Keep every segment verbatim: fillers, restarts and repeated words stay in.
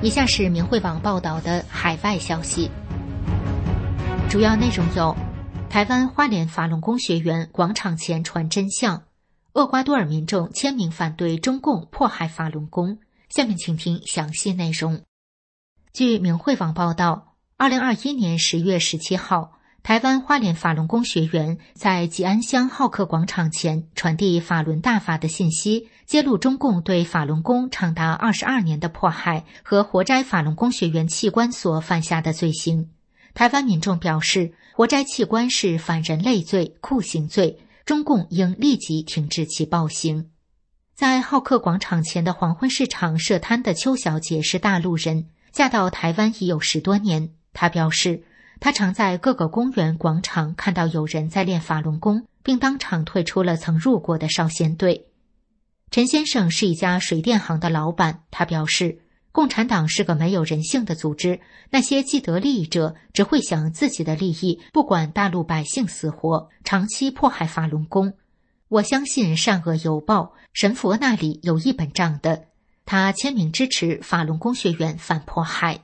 以下是明慧网报道的海外消息，主要内容有：台湾花莲法轮功学员广场前传真相，厄瓜多尔民众签名反对中共迫害法轮功。下面请听详细内容。据明慧网报道，二零二一年十月十七号，台湾花莲法轮功学员在吉安乡好客广场前传递法轮大法的信息，揭露中共对法轮功长达二十二年的迫害和活摘法轮功学员器官所犯下的罪行。台湾民众表示，活摘器官是反人类罪、酷刑罪，中共应立即停止其暴行。在好客广场前的黄昏市场设摊的邱小姐是大陆人，嫁到台湾已有十多年。她表示，她常在各个公园广场看到有人在练法轮功，并当场退出了曾入过的少先队。陈先生是一家水电行的老板，他表示，共产党是个没有人性的组织，那些既得利益者只会想自己的利益，不管大陆百姓死活，长期迫害法轮功。我相信善恶有报，神佛那里有一本账的。他签名支持法轮功学员反迫害。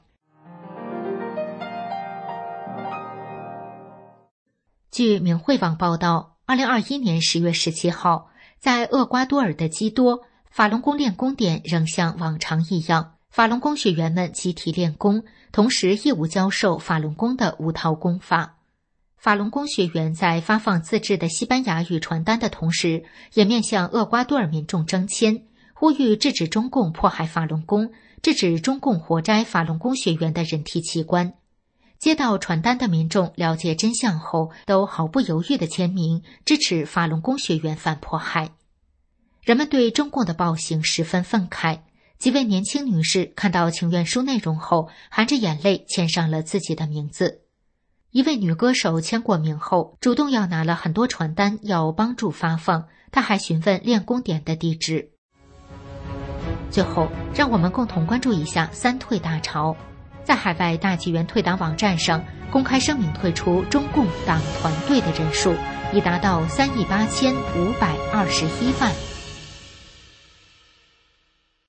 据明慧网报道，二零二一年十月十七号，在厄瓜多尔的基多，法轮功练功点仍像往常一样，法轮功学员们集体练功，同时义务教授法轮功的无套功法。法轮功学员在发放自制的西班牙语传单的同时，也面向厄瓜多尔民众征签，呼吁制止中共迫害法轮功，制止中共活摘法轮功学员的人体器官。接到传单的民众了解真相后，都毫不犹豫地签名支持法轮功学员反迫害。人们对中共的暴行十分愤慨，几位年轻女士看到请愿书内容后，含着眼泪签上了自己的名字。一位女歌手签过名后，主动要拿了很多传单要帮助发放，她还询问练功点的地址。最后，让我们共同关注一下三退大潮。在海外大纪元退党网站上公开声明退出中共党团队的人数已达到三亿八千五百二十一万。